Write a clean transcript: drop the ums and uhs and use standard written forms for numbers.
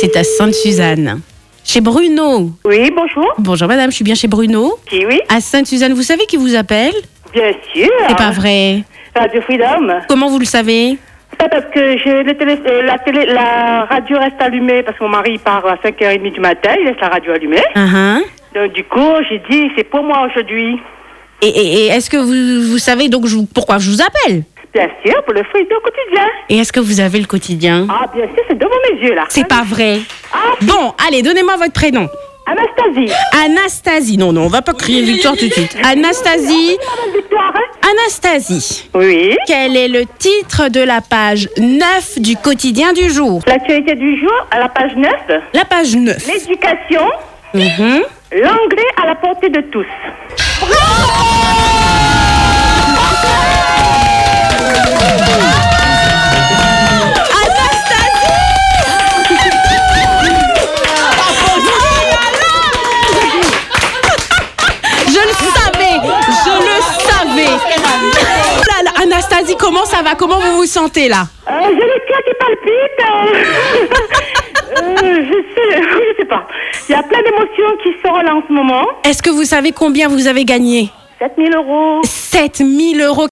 c'est à Sainte-Suzanne. Chez Bruno. Oui, bonjour. Bonjour madame, je suis bien chez Bruno. Oui, À Sainte-Suzanne, vous savez qui vous appelle? bien sûr. C'est pas vrai. Radio Freedom. Comment vous le savez? C'est parce que la radio reste allumée parce que mon mari part à 5h30 du matin, il laisse la radio allumée. Donc du coup, j'ai dit, c'est pour moi aujourd'hui. Et est-ce que vous savez donc pourquoi je vous appelle? Bien sûr, pour le Freedom quotidien. Et est-ce que vous avez le quotidien? Ah, bien sûr, c'est devant mes yeux là. C'est pas vrai. Ah, Bon, allez, donnez-moi votre prénom. Anastasie. Anastasie. Non, on va pas crier victoire tout de suite. Anastasie. Victoire, hein? Anastasie. Oui. Quel est le titre de la page 9 du quotidien du jour? L'actualité du jour, à la page 9. La page 9. L'éducation, Mhm. l'anglais à la portée de tous. Je le savais. Là, là, Anastasie, comment ça va? Comment vous vous sentez là? J'ai le cœur qui palpite. Je sais pas. Il y a plein d'émotions qui sont là en ce moment. Est-ce que vous savez combien vous avez gagné? 7 000 euros. 7 000 euros.